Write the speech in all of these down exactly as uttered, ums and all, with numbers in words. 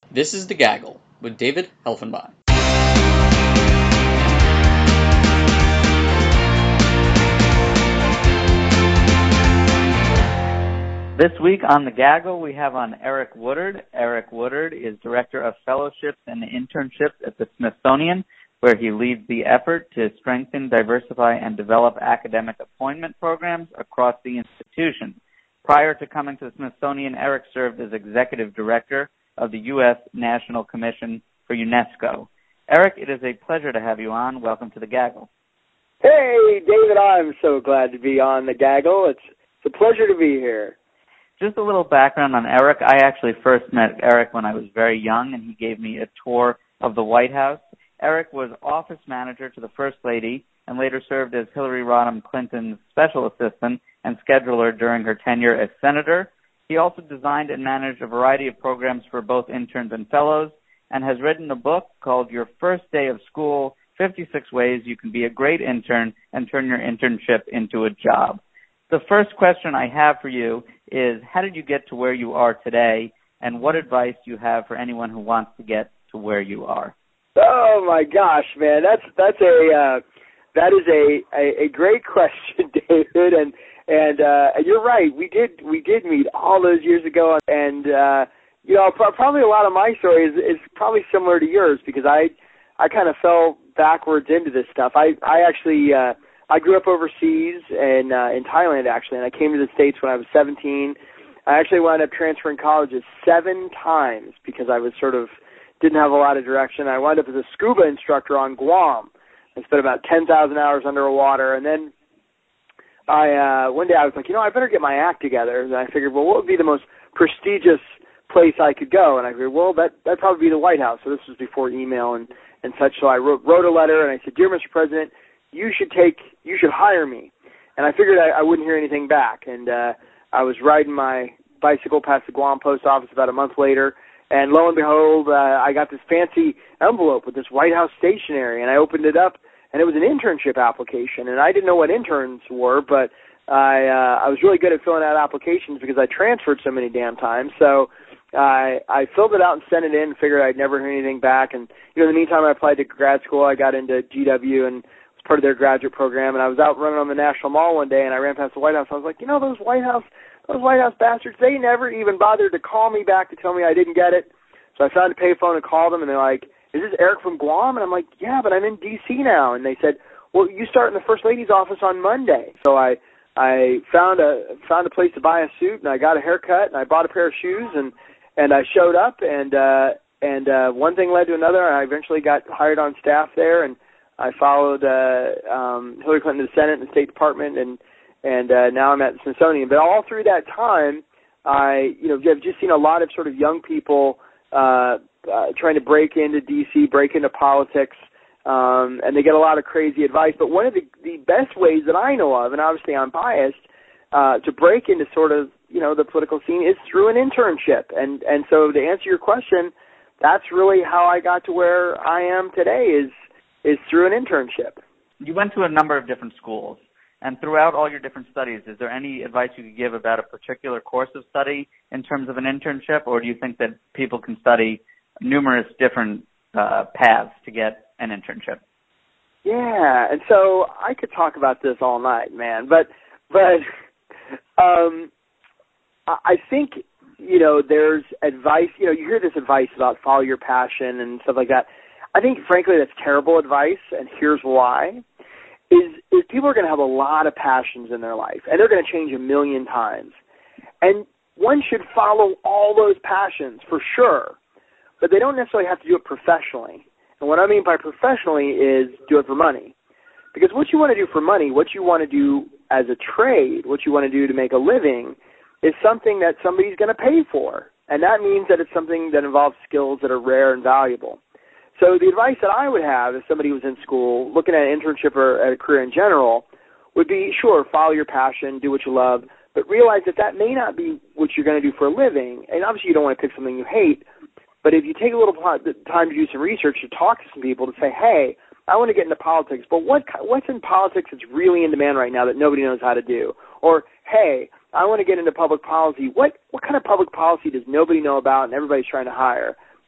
This is The Gaggle with David Helfenbein. This week on The Gaggle, we have on Eric Woodard. Eric Woodard is Director of Fellowships and Internships at the Smithsonian, where he leads the effort to strengthen, diversify, and develop academic appointment programs across the institution. Prior to coming to the Smithsonian, Eric served as Executive Director of the U S National Commission for UNESCO. Eric, it is a pleasure to have you on. Welcome to The Gaggle. Hey, David, I'm so glad to be on The Gaggle. It's, it's a pleasure to be here. Just a little background on Eric. I actually first met Eric when I was very young, and he gave me a tour of the White House. Eric was office manager to the First Lady and later served as Hillary Rodham Clinton's special assistant and scheduler during her tenure as senator. He also designed and managed a variety of programs for both interns and fellows and has written a book called Your First Day of School, fifty-six Ways You Can Be a Great Intern and Turn Your Internship into a Job. The first question I have for you is, how did you get to where you are today, and what advice do you have for anyone who wants to get to where you are? Oh, my gosh, man, that's that's a uh, that is a, a, a great question, David, and And uh, you're right. We did we did meet all those years ago, and uh, you know, probably a lot of my story is, is probably similar to yours because I I kind of fell backwards into this stuff. I I actually uh, I grew up overseas in uh, in Thailand actually, and I came to the States when I was seventeen. I actually wound up transferring colleges seven times because I was sort of didn't have a lot of direction. I wound up as a scuba instructor on Guam. I spent about ten thousand hours underwater, and then I uh, one day I was like, you know, I better get my act together. And I figured, well, what would be the most prestigious place I could go? And I figured, well, that that'd probably be the White House. So this was before email and, and such. So I wrote, wrote a letter and I said, dear Mister President, you should take, you should hire me. And I figured I, I wouldn't hear anything back. And uh, I was riding my bicycle past the Guam post office about a month later, and lo and behold, uh, I got this fancy envelope with this White House stationery, and I opened it up. And it was an internship application, and I didn't know what interns were, but I uh, I was really good at filling out applications because I transferred so many damn times. So I I filled it out and sent it in, and figured I'd never hear anything back. And you know, in the meantime, I applied to grad school. I got into G W and was part of their graduate program. And I was out running on the National Mall one day, and I ran past the White House. I was like, you know, those White House those White House bastards, they never even bothered to call me back to tell me I didn't get it. So I found a payphone and called them, and they're like, is this Eric from Guam? And I'm like, yeah, but I'm in D C now. And they said, well, you start in the First Lady's office on Monday. So I I found a found a place to buy a suit, and I got a haircut, and I bought a pair of shoes, and, and I showed up, and uh, and uh, one thing led to another. I eventually got hired on staff there, and I followed uh, um, Hillary Clinton to the Senate and the State Department, and and uh, now I'm at the Smithsonian. But all through that time, I you know I've just seen a lot of sort of young people Uh, uh, trying to break into D C, break into politics, um, and they get a lot of crazy advice. But one of the, the best ways that I know of, and obviously I'm biased, uh, to break into sort of, you know, the political scene is through an internship. And, and so to answer your question, that's really how I got to where I am today is, is through an internship. You went to a number of different schools. And throughout all your different studies, is there any advice you could give about a particular course of study in terms of an internship, or do you think that people can study numerous different uh, paths to get an internship? Yeah, and so I could talk about this all night, man. But but um, I think, you know, there's advice. You know, you hear this advice about follow your passion and stuff like that. I think, frankly, that's terrible advice, and here's why. Is, is people are going to have a lot of passions in their life, and they're going to change a million times. And one should follow all those passions for sure, but they don't necessarily have to do it professionally. And what I mean by professionally is do it for money. Because what you want to do for money, what you want to do as a trade, what you want to do to make a living is something that somebody's going to pay for. And that means that it's something that involves skills that are rare and valuable. So the advice that I would have if somebody was in school looking at an internship or at a career in general would be, sure, follow your passion, do what you love, but realize that that may not be what you're going to do for a living. And obviously you don't want to pick something you hate, but if you take a little time to do some research, to talk to some people, to say, hey, I want to get into politics, but what what's in politics that's really in demand right now that nobody knows how to do? Or, hey, I want to get into public policy. What what kind of public policy does nobody know about and everybody's trying to hire?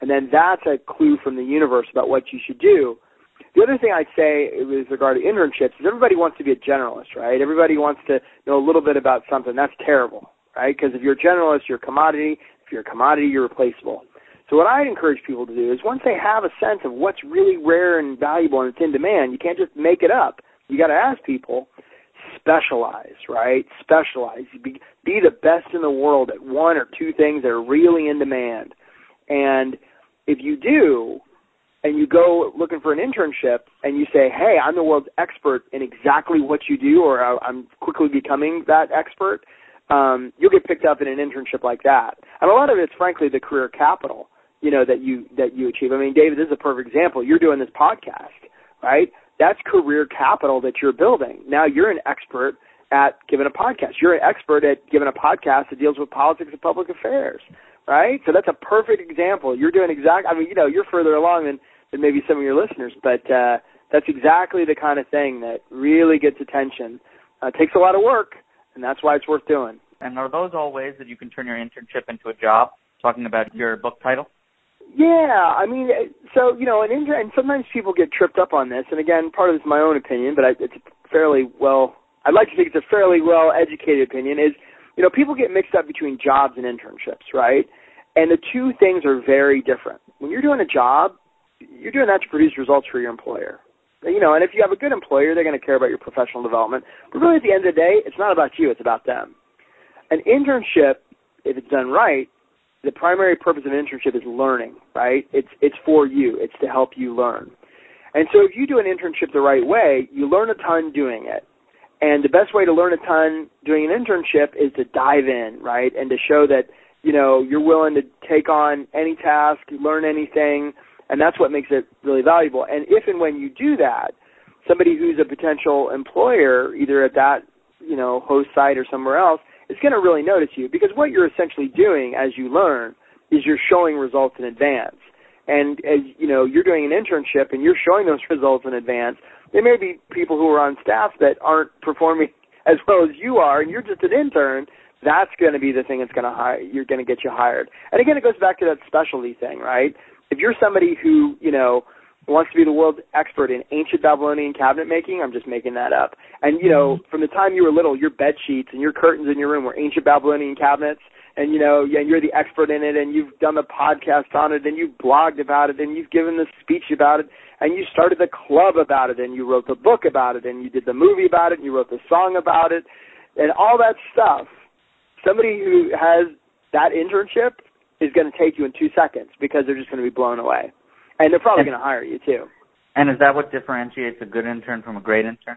And then that's a clue from the universe about what you should do. The other thing I'd say with regard to internships is everybody wants to be a generalist, right? Everybody wants to know a little bit about something. That's terrible, right? Because if you're a generalist, you're a commodity. If you're a commodity, you're replaceable. So what I'd encourage people to do is once they have a sense of what's really rare and valuable and it's in demand, you can't just make it up. You got to ask people, specialize, right? Specialize. Be, be the best in the world at one or two things that are really in demand. And if you do, and you go looking for an internship and you say, hey, I'm the world's expert in exactly what you do, or I'm quickly becoming that expert, um, you'll get picked up in an internship like that. And a lot of it's, frankly, the career capital, you know, that you that you achieve. I mean, David, this is a perfect example. You're doing this podcast, right? That's career capital that you're building. Now you're an expert at giving a podcast. You're an expert at giving a podcast that deals with politics and public affairs, right? So that's a perfect example. You're doing exact. I mean, you know, you're further along than, than maybe some of your listeners, but uh, that's exactly the kind of thing that really gets attention. Uh, it takes a lot of work, and that's why it's worth doing. And are those all ways that you can turn your internship into a job, talking about your book title? Yeah, I mean, so, you know, an intern, and sometimes people get tripped up on this, and again, part of it's my own opinion, but I, it's fairly well, I'd like to think it's a fairly well-educated opinion, is, you know, people get mixed up between jobs and internships, right? And the two things are very different. When you're doing a job, you're doing that to produce results for your employer. You know, and if you have a good employer, they're going to care about your professional development. But really, at the end of the day, it's not about you, it's about them. An internship, if it's done right, the primary purpose of an internship is learning, right? It's it's for you. It's to help you learn. And so if you do an internship the right way, you learn a ton doing it. And the best way to learn a ton doing an internship is to dive in, right, and to show that, you know, you're willing to take on any task, learn anything, and that's what makes it really valuable. And if and when you do that, somebody who's a potential employer, either at that, you know, host site or somewhere else, is going to really notice you, because what you're essentially doing as you learn is you're showing results in advance. And as you know, you're doing an internship and you're showing those results in advance. There may be people who are on staff that aren't performing as well as you are, and you're just an intern. That's going to be the thing that's going to hire. You're going to get you hired. And again, it goes back to that specialty thing, right? If you're somebody who, you know, wants to be the world's expert in ancient Babylonian cabinet making, I'm just making that up. And, you know, from the time you were little, your bed sheets and your curtains in your room were ancient Babylonian cabinets, and, you know, and you're the expert in it, and you've done the podcast on it, and you've blogged about it, and you've given the speech about it, and you started the club about it, and you wrote the book about it, and you did the movie about it, and you wrote the song about it, and all that stuff. Somebody who has that internship is going to take you in two seconds because they're just going to be blown away. And they're probably going to hire you, too. And is that what differentiates a good intern from a great intern?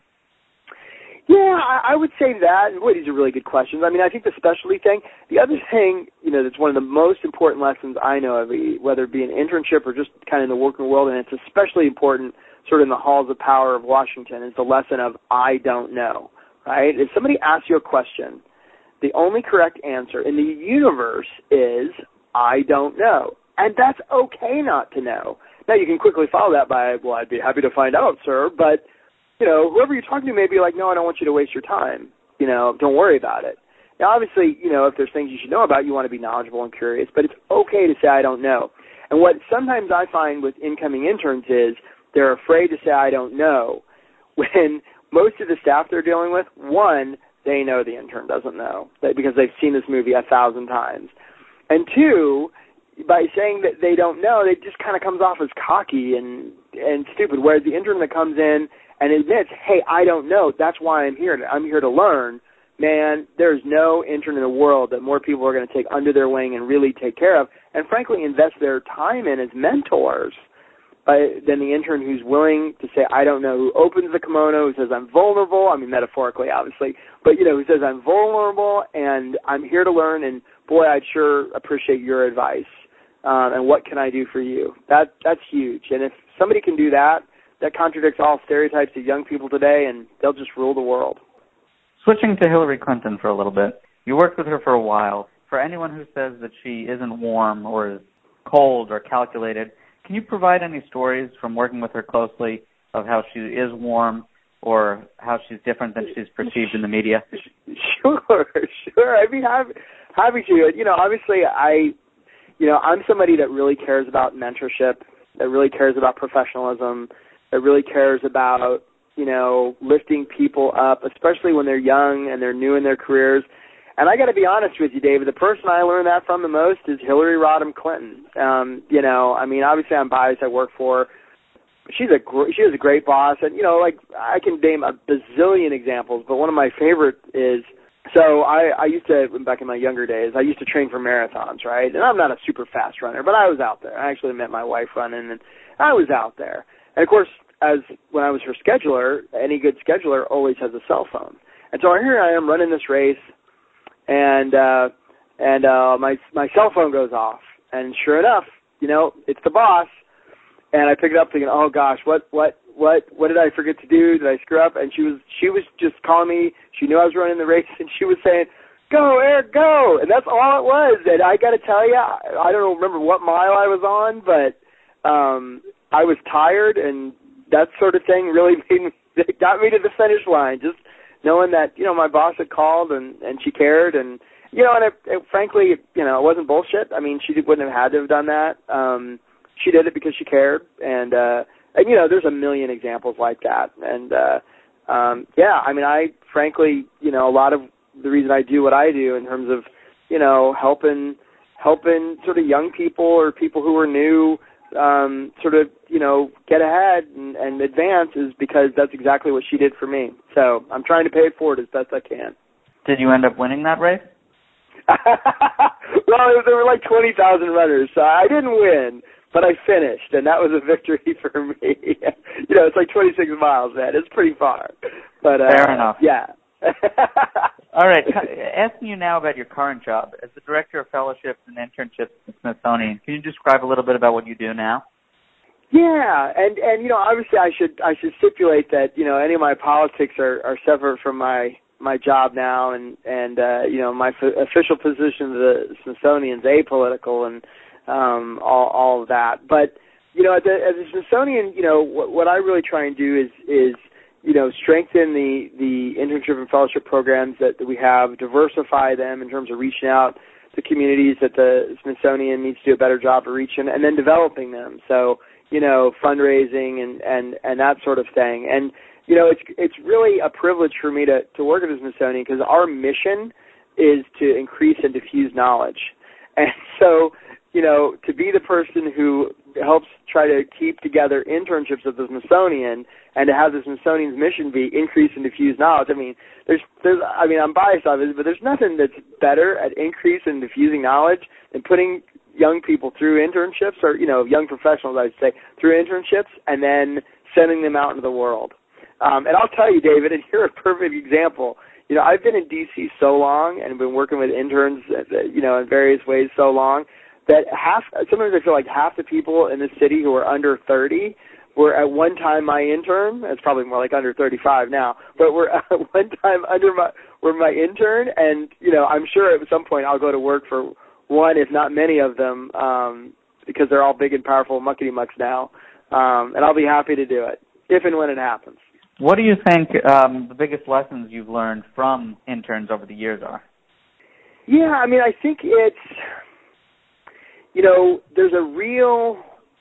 Yeah, I, I would say that. Boy, these are really good questions. I mean, I think the specialty thing, the other thing, you know, that's one of the most important lessons I know of, whether it be an internship or just kind of in the working world, and it's especially important sort of in the halls of power of Washington, is the lesson of I don't know, right? If somebody asks you a question, the only correct answer in the universe is I don't know. And that's okay not to know. Now, you can quickly follow that by, well, I'd be happy to find out, sir. But, you know, whoever you're talking to may be like, no, I don't want you to waste your time. You know, don't worry about it. Now, obviously, you know, if there's things you should know about, you want to be knowledgeable and curious. But it's okay to say I don't know. And what sometimes I find with incoming interns is they're afraid to say I don't know when most of the staff they're dealing with, one, they know the intern doesn't know because they've seen this movie a thousand times. And two, by saying that they don't know, it just kind of comes off as cocky and, and stupid, whereas the intern that comes in and admits, hey, I don't know, that's why I'm here. I'm here to learn. Man, there's no intern in the world that more people are going to take under their wing and really take care of and, frankly, invest their time in as mentors uh, than the intern who's willing to say, I don't know, who opens the kimono, who says I'm vulnerable, I mean metaphorically, obviously, but, you know, who says I'm vulnerable and I'm here to learn, and, boy, I'd sure appreciate your advice. Um, and what can I do for you? That that's huge. And if somebody can do that, that contradicts all stereotypes of young people today, and they'll just rule the world. Switching to Hillary Clinton for a little bit, you worked with her for a while. For anyone who says that she isn't warm or is cold or calculated, can you provide any stories from working with her closely of how she is warm or how she's different than she's perceived in the media? Sure, sure. I'd be happy, happy to. You know, obviously, I... you know, I'm somebody that really cares about mentorship, that really cares about professionalism, that really cares about, you know, lifting people up, especially when they're young and they're new in their careers. And I got to be honest with you, David, the person I learned that from the most is Hillary Rodham Clinton. Um, you know, I mean, obviously I'm biased. I work for her. She's a gr- she was a great boss, and you know, like I can name a bazillion examples, but one of my favorite is so I, I used to back in my younger days. I used to train for marathons, right? And I'm not a super fast runner, but I was out there. I actually met my wife running, and I was out there. And of course, as when I was her scheduler, any good scheduler always has a cell phone. And so here I am running this race, and uh, and uh, my my cell phone goes off, and sure enough, you know, it's the boss. And I picked it up thinking, oh gosh, what, what, what, what did I forget to do? Did I screw up? And she was, she was just calling me. She knew I was running the race, and she was saying, "Go, Eric, go!" And that's all it was. And I got to tell you, I, I don't remember what mile I was on, but um, I was tired, and that sort of thing really made me, it got me to the finish line. Just knowing that, you know, my boss had called and, and she cared, and you know, and it, it, frankly, you know, it wasn't bullshit. I mean, she wouldn't have had to have done that. Um, She did it because she cared, and uh, and you know, there's a million examples like that. And uh, um, yeah, I mean, I frankly, you know, a lot of the reason I do what I do in terms of, you know, helping helping sort of young people or people who are new, um, sort of, you know, get ahead and, and advance is because that's exactly what she did for me. So I'm trying to pay it forward as best I can. Did you end up winning that race? Well, there were like twenty thousand runners, so I didn't win. But I finished, and that was a victory for me. You know, it's like twenty-six miles, man. It's pretty far. But uh, Fair enough. Yeah. All right. Asking you now about your current job. As the Director of Fellowships and Internships at the Smithsonian, can you describe a little bit about what you do now? Yeah, and, and you know, obviously I should I should stipulate that, you know, any of my politics are, are separate from my, my job now, and, and uh, you know, my f- official position at the Smithsonian is apolitical, and Um, all, all of that. But, you know, at the, at the Smithsonian, you know, what, what I really try and do is, is, you know, strengthen the, the internship and fellowship programs that, that we have, diversify them in terms of reaching out to communities that the Smithsonian needs to do a better job of reaching, and then developing them. So, you know, fundraising and, and, and that sort of thing. And, you know, it's, it's really a privilege for me to, to work at the Smithsonian because our mission is to increase and diffuse knowledge. And so, you know, to be the person who helps try to keep together internships at the Smithsonian and to have the Smithsonian's mission be increase and diffuse knowledge. I mean, there's, there's, I mean, I'm biased obviously, but there's nothing that's better at increase and diffusing knowledge than putting young people through internships, or, you know, young professionals, I'd say, through internships and then sending them out into the world. Um, and I'll tell you, David, and you're a perfect example. You know, I've been in D C so long and been working with interns, you know, in various ways so long, that half, sometimes I feel like half the people in the city who are under thirty were at one time my intern. It's probably more like under thirty-five now, but were at one time under my, were my intern. And, you know, I'm sure at some point I'll go to work for one, if not many of them, um, because they're all big and powerful muckety mucks now. Um, and I'll be happy to do it if and when it happens. What do you think um, the biggest lessons you've learned from interns over the years are? Yeah, I mean, I think it's, you know, there's a real,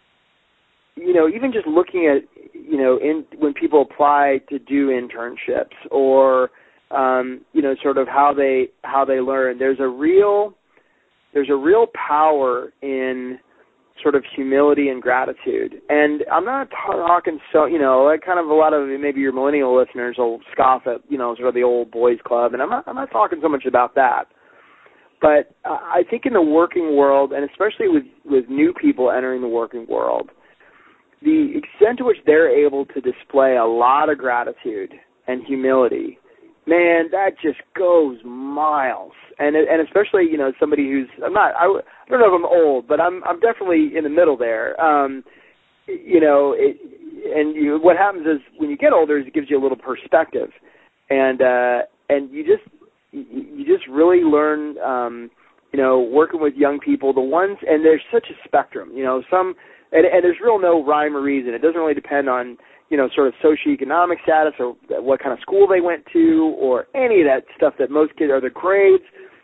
you know, even just looking at, you know, in when people apply to do internships or, um, you know, sort of how they how they learn. There's a real there's a real power in sort of humility and gratitude. And I'm not talking so, you know, like kind of a lot of maybe your millennial listeners will scoff at, you know, sort of the old boys club, and I'm not I'm not talking so much about that. But uh, I think in the working world, and especially with, with new people entering the working world, the extent to which they're able to display a lot of gratitude and humility, man, that just goes miles. And and especially, you know, somebody who's, I'm not, I, I don't know if I'm old, but I'm I'm definitely in the middle there. Um, you know, it, and you, what happens is when you get older, is it gives you a little perspective, and uh, and you just you just really learn, um, you know, working with young people, the ones, and there's such a spectrum, you know, some, and, and there's real no rhyme or reason. It doesn't really depend on, you know, sort of socioeconomic status or what kind of school they went to or any of that stuff that most kids, or the grades. You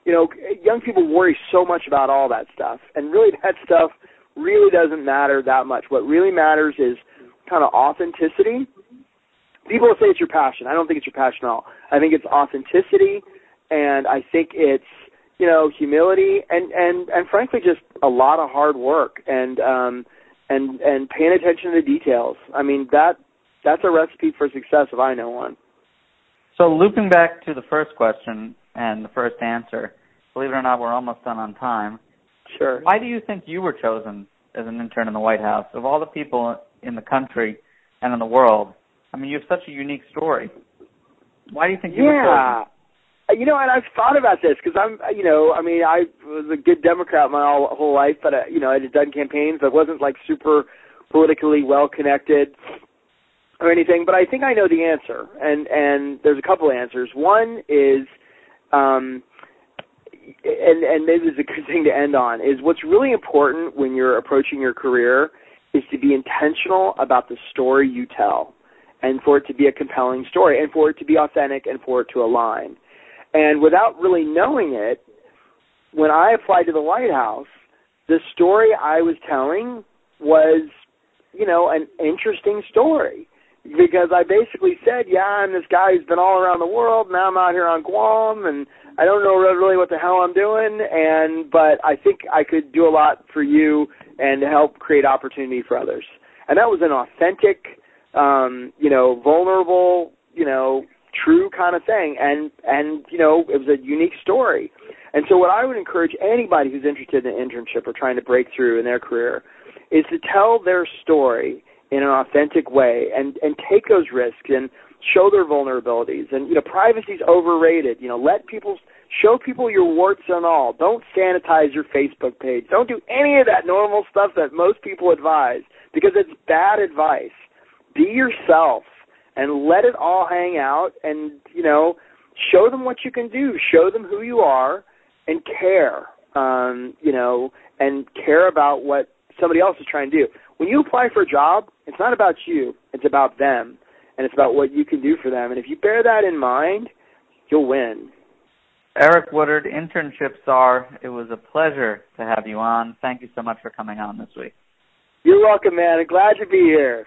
you know, young people worry so much about all that stuff, and really that stuff really doesn't matter that much. What really matters is kind of authenticity. People will say it's your passion. I don't think it's your passion at all. I think it's authenticity, and I think it's, you know, humility, and, and, and frankly just a lot of hard work and um, and and paying attention to the details. I mean, that that's a recipe for success if I know one. So looping back to the first question and the first answer, believe it or not, we're almost done on time. Sure. Why do you think you were chosen as an intern in the White House? Of all the people in the country and in the world, I mean, you have such a unique story. Why do you think you yeah. were chosen? You know, and I've thought about this because I'm, you know, I mean, I was a good Democrat my whole, whole life, but, uh, you know, I had done campaigns. I wasn't, like, super politically well-connected or anything, but I think I know the answer, and, and there's a couple answers. One is, um, and, and maybe this is a good thing to end on, is what's really important when you're approaching your career is to be intentional about the story you tell, and for it to be a compelling story, and for it to be authentic, and for it to align. And without really knowing it, when I applied to the White House, the story I was telling was, you know, an interesting story. Because I basically said, yeah, I'm this guy who's been all around the world. Now I'm out here on Guam, and I don't know really what the hell I'm doing. And but I think I could do a lot for you and help create opportunity for others. And that was an authentic, um, you know, vulnerable, you know, true kind of thing, and and you know, it was a unique story. And so what I would encourage anybody who's interested in an internship or trying to break through in their career is to tell their story in an authentic way, and and take those risks and show their vulnerabilities. And you know, privacy is overrated. You know, let people show people your warts and all. Don't sanitize your Facebook page. Don't do any of that normal stuff that most people advise, because it's bad advice. Be yourself and let it all hang out, and, you know, show them what you can do. Show them who you are, and care, um, you know, and care about what somebody else is trying to do. When you apply for a job, it's not about you. It's about them, and it's about what you can do for them. And if you bear that in mind, you'll win. Eric Woodard, Internship Czar, it was a pleasure to have you on. Thank you so much for coming on this week. You're welcome, man. I'm glad to be here.